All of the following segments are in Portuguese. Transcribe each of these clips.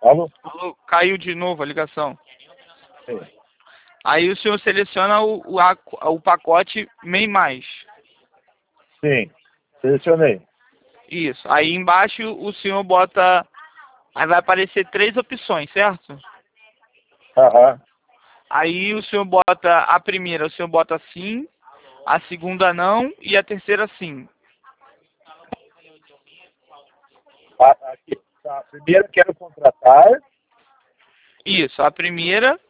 Alô? Alô, caiu de novo a ligação. Sim. Aí o senhor seleciona o pacote MEI Mais. Sim. Selecionei. Isso. Aí embaixo o senhor bota... Aí vai aparecer 3 opções, certo? Aham. Aí o senhor bota a primeira, o senhor bota sim, a segunda não e a terceira sim. Aqui. Tá. Primeiro quero contratar. Isso, a primeira,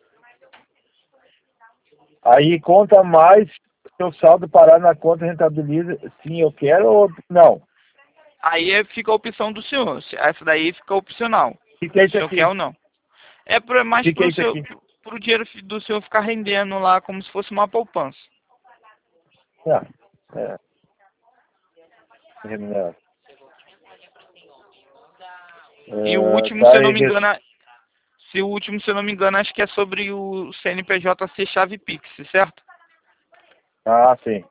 Aí conta mais se o saldo parar na conta rentabiliza. Sim, eu quero ou não. aí fica a opção do senhor. Essa daí fica opcional. O que é Se o isso senhor quer aqui? ou não. É mais O que é pro isso seu, aqui? pro dinheiro do senhor ficar rendendo lá como se fosse uma poupança. Ah, é. Remuneração. E o último, Tá se eu não aí. me engano, se o último, se eu não me engano, acho que é sobre o CNPJ ser chave Pix, certo? Ah, sim.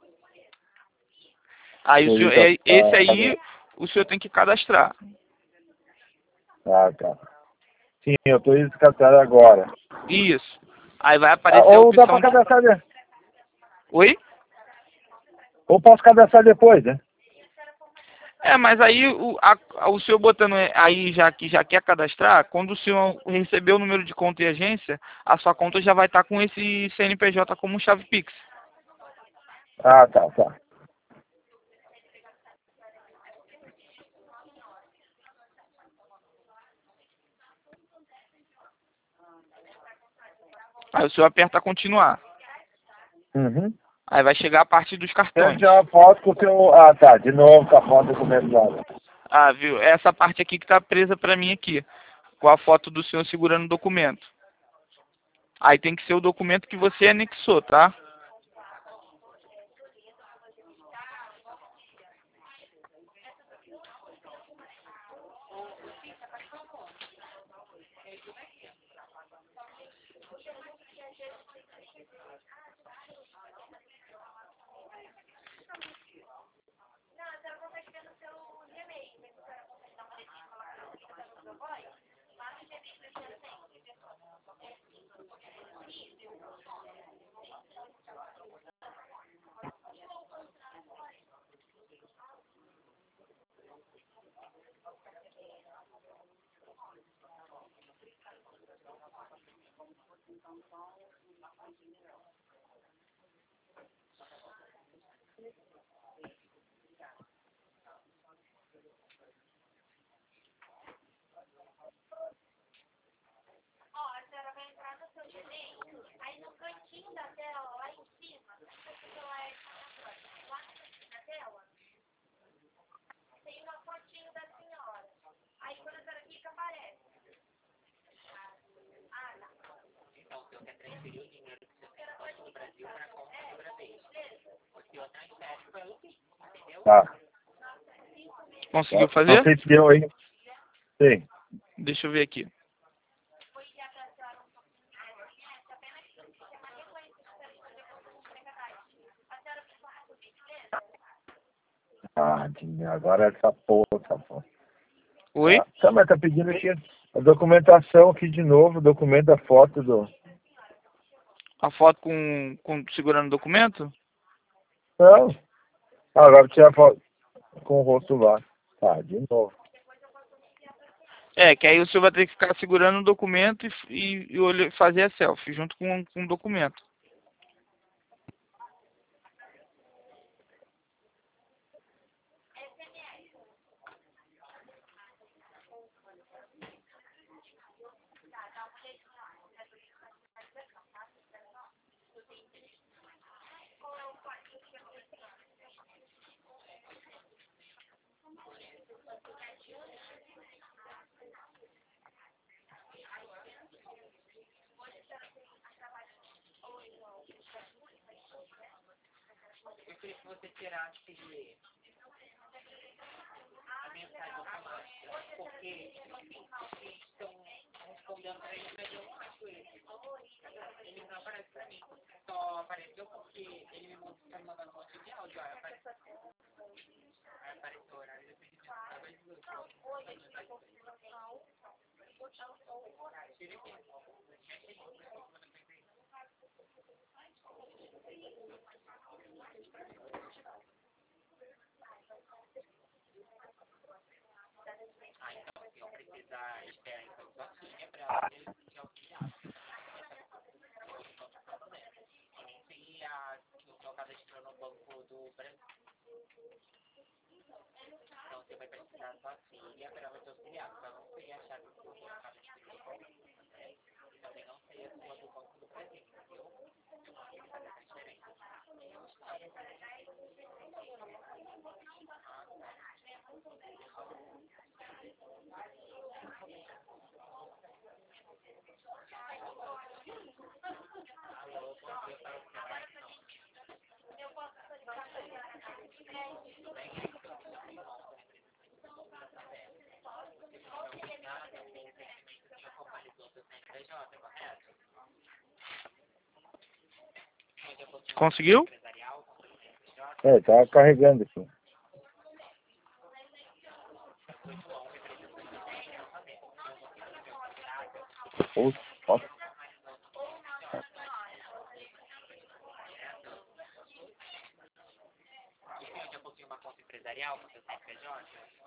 Aí o senhor, Autoriza esse a aí pagar. o senhor tem que cadastrar. Ah, tá. Sim, eu estou descartado agora. Isso. Aí vai aparecer a Ou dá opção para de... cadastrar, Oi? ou posso cadastrar depois, né? É, mas aí o senhor botando aí já que já quer cadastrar, quando o senhor receber o número de conta e agência, a sua conta já vai estar com esse CNPJ como chave Pix. Ah, tá, tá. Aí o senhor aperta continuar. Uhum. Aí vai chegar a parte dos Quero cartões. tirar uma foto com o teu... Ah, tá. De novo com a foto do documento lá. Ah, viu? É essa parte aqui que tá presa pra mim aqui, com a foto do senhor segurando o documento. Aí tem que ser o documento que você anexou, tá? Tá. Conseguiu Não fazer? sei se deu aí. Sim. Deixa eu ver aqui. Ah, agora essa porra. Oi? Ah, tá, mas tá pedindo aqui a documentação aqui de novo, documento da foto do... A foto com segurando o documento? Não. Ah, agora tirar a foto com o rosto lá. Tá, de novo. É, que aí o senhor vai ter que ficar segurando o documento e fazer a selfie junto com o documento. Eu queria que você tirasse a mensagem automática, porque eles estão respondendo para ele, mas eu não acho ele. Ele não aparece para mim. Só apareceu porque ele me tá me mandando um monte de áudio. Aí apareceu o horário de atendimento. precisar esperar então sua filha para ele te auxiliar. E nem se o seu cadastrou no Banco do Brasil. Então você vai precisar da sua filha para ela te auxiliar. Então não sei a chave do seu cadastrou no Banco do Brasil. E também não sei a sua do Banco do Brasil, entendeu? Tem que fazer essa diferença. Conseguiu? Tá carregando aqui. Nossa. O senhor já possui uma conta empresarial com seu CNPJ?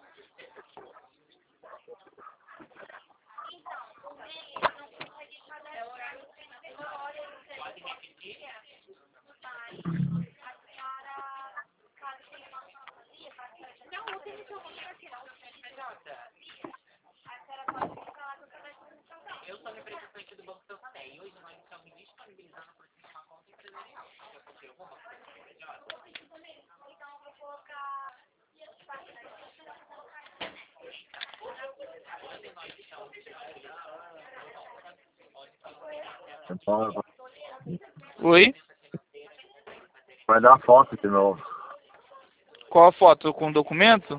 Pode repetir? Eu sou representante do Banco Santander e hoje nós estamos disponibilizando para você uma conta empresarial. Já possui alguma conta CNPJ? Onde nós estamos Oi? Vai dar foto de novo. Qual a foto? Com o documento?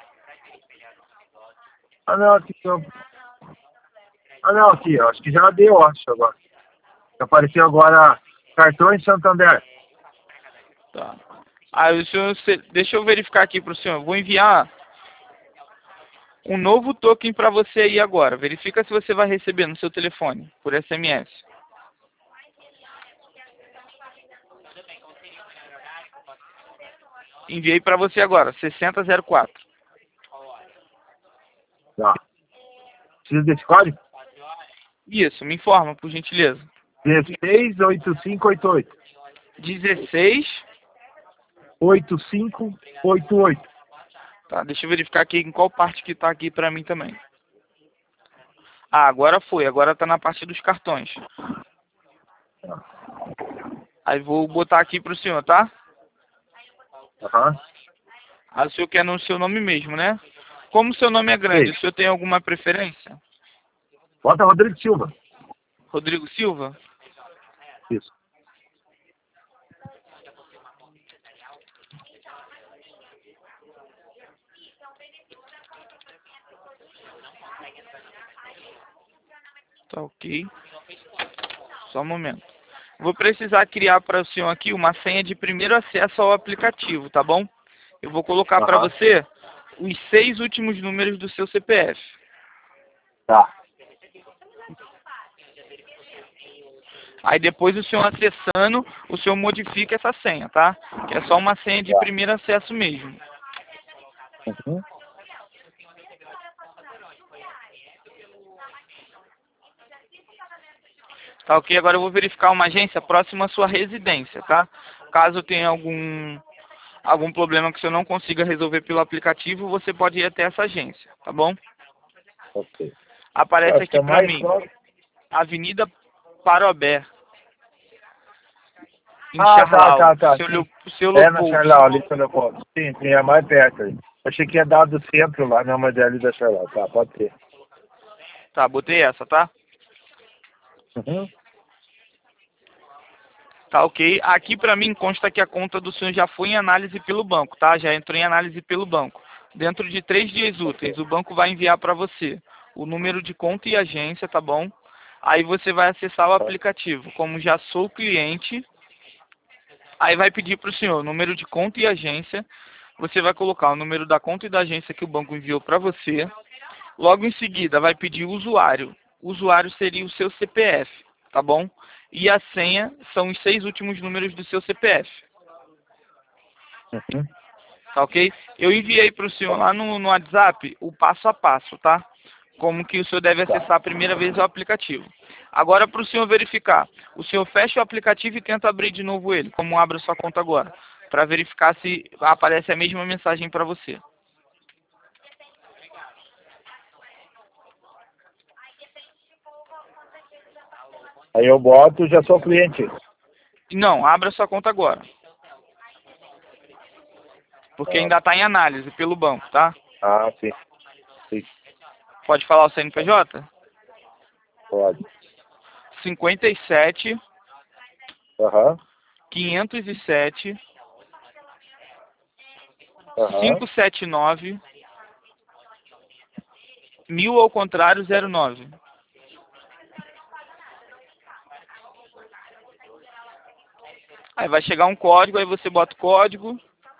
Ah, não, aqui, ó. Ah, não, aqui, ó. Acho que já deu, acho, agora. Apareceu agora cartões Santander. Tá. Aí o senhor, deixa eu verificar aqui para o senhor. Vou enviar um novo token para você aí agora. Verifica se você vai receber no seu telefone, por SMS. Enviei para você agora, 6004. Tá. Precisa desse código? Isso, me informa, por gentileza. 168588. 16. 8588. Tá, deixa eu verificar aqui em qual parte que tá aqui para mim também. Ah, agora foi. Agora tá na parte dos cartões. Aí vou botar aqui pro senhor, tá? Aham. Aí o senhor quer no seu nome mesmo, né? Como o seu nome é grande, Sim. o senhor tem alguma preferência? Bota Rodrigo Silva. Rodrigo Silva? Isso. Tá ok. Só um momento. Vou precisar criar para o senhor aqui uma senha de primeiro acesso ao aplicativo, tá bom? Eu vou colocar para Aham. você os 6 últimos números do seu CPF. Tá. Aí depois o senhor acessando, o senhor modifica essa senha, tá? Que é só uma senha de primeiro acesso mesmo. Uhum. Tá ok? Agora eu vou verificar uma agência próxima à sua residência, tá? Caso tenha algum problema que o senhor não consiga resolver pelo aplicativo, você pode ir até essa agência, tá bom? Ok. Aparece Acho que aqui é pra mais mim, próximo. Avenida Parobé, em Ah, Charlau, tá. seu É na Leopoldo. Charlau, ali pelo Leopoldo. Sim, é mais perto aí. Achei que ia dar do centro lá, não, mas é ali da Charlau. Tá, pode ser. Tá, botei essa, tá? Uhum. Tá ok. Aqui pra mim consta que a conta do senhor já foi em análise pelo banco, tá? Já entrou em análise pelo banco. Dentro de 3 dias úteis, o banco vai enviar para você o número de conta e agência, tá bom? Aí você vai acessar o aplicativo. Como já sou cliente, aí vai pedir para o senhor o número de conta e agência. Você vai colocar o número da conta e da agência que o banco enviou para você. Logo em seguida, vai pedir o usuário. O usuário seria o seu CPF, tá bom? E a senha são os 6 últimos números do seu CPF. Uhum. Tá ok? Eu enviei para o senhor lá no WhatsApp o passo a passo, tá? como que o senhor deve acessar a primeira vez o aplicativo. Agora, para o senhor verificar, o senhor fecha o aplicativo e tenta abrir de novo ele, como abre a sua conta agora, para verificar se aparece a mesma mensagem para você. Aí eu boto, já sou cliente. Não, abra sua conta agora. Porque ainda está em análise pelo banco, tá? Ah, sim. Sim, Pode falar o CNPJ? pode. 57 Aham. 507 Aham. 579 1000 ao contrário 09. Aí vai chegar um código, aí você bota o código.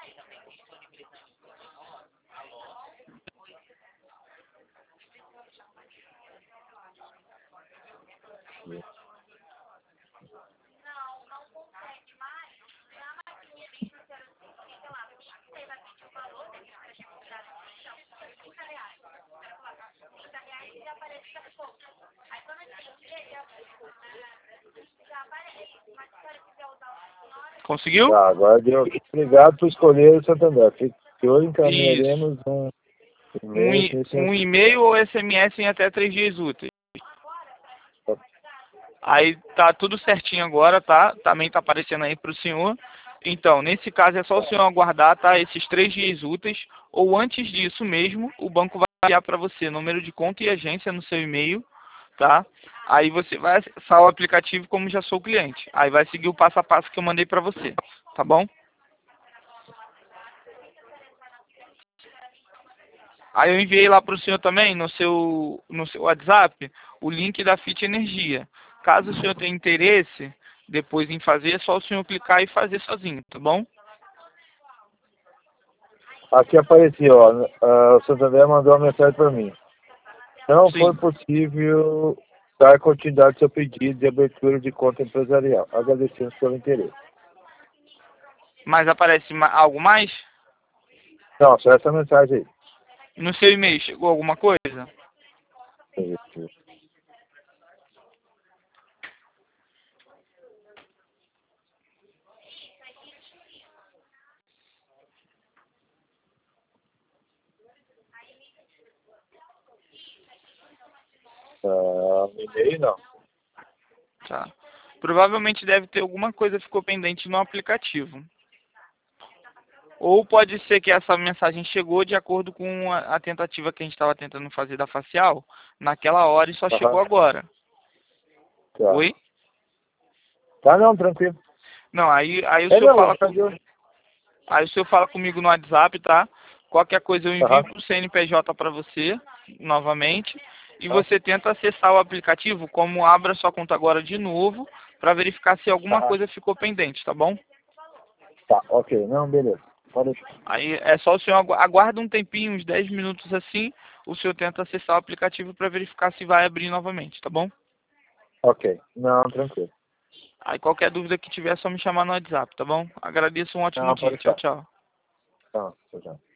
Conseguiu? Tá, agora deu. Obrigado por escolher o Santander. Ficou, Isso. encaminharemos um e-mail com esse Um e-mail ou SMS em até 3 dias úteis. Aí tá tudo certinho agora, tá? Também tá aparecendo aí pro senhor. Então, nesse caso é só o senhor aguardar, tá? Esses 3 dias úteis, ou antes disso mesmo, o banco vai enviar para você número de conta e agência no seu e-mail, tá? Aí você vai acessar o aplicativo como já sou cliente. Aí vai seguir o passo a passo que eu mandei para você, tá bom? Aí eu enviei lá para o senhor também, no seu WhatsApp, o link da Fit Energia. Caso o senhor tenha interesse depois em fazer, é só o senhor clicar e fazer sozinho, tá bom? Aqui apareceu, ó. O Santander mandou uma mensagem para mim. Não foi Sim. possível dar continuidade ao seu pedido de abertura de conta empresarial. Agradecemos pelo interesse. Mas aparece algo mais? Não, só essa mensagem aí. No seu e-mail chegou alguma coisa? No e-mail não. Tá. Provavelmente deve ter alguma coisa que ficou pendente no aplicativo. Ou pode ser que essa mensagem chegou de acordo com a tentativa que a gente estava tentando fazer da facial naquela hora e só chegou agora. Tá. Oi? Tá, não, tranquilo. Não, aí o É, senhor não, fala tá de olho. aí o senhor fala comigo no WhatsApp, tá? Qualquer coisa eu envio Aham. pro CNPJ para você, novamente, e Tá. você tenta acessar o aplicativo, como abra sua conta agora de novo, para verificar se alguma Aham. coisa ficou pendente, tá bom? Tá, ok. Não, beleza. Pode deixar. Aí é só o senhor aguarda um tempinho, uns 10 minutos assim, o senhor tenta acessar o aplicativo para verificar se vai abrir novamente, tá bom? Ok. Não, tranquilo. Aí qualquer dúvida que tiver é só me chamar no WhatsApp, tá bom? Agradeço, um ótimo Não, dia. pode Tchau, deixar. tchau. Tá, tchau.